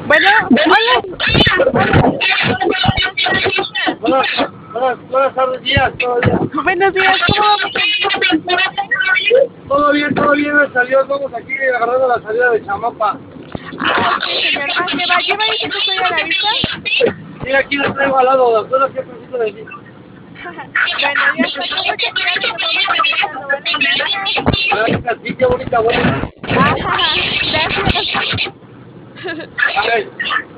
Bueno, hola. Buenas tardes, días, todavía. Buenos días, ¿cómo vamos? Todo bien, gracias a Dios. Vamos aquí agarrando la salida de Chamapa. Ah, ok, señor. Ah, ¿qué va? ¿Lleva ahí su custodia a la vista? Sí, aquí lo traigo al lado, de acuerdo que necesito de mí. Bueno, ya está. Con mucho cuidado y nos vamos comunicando, ¿vale? Gracias. Gracias a ti, qué bonita voz. Ah, gracias. A ver.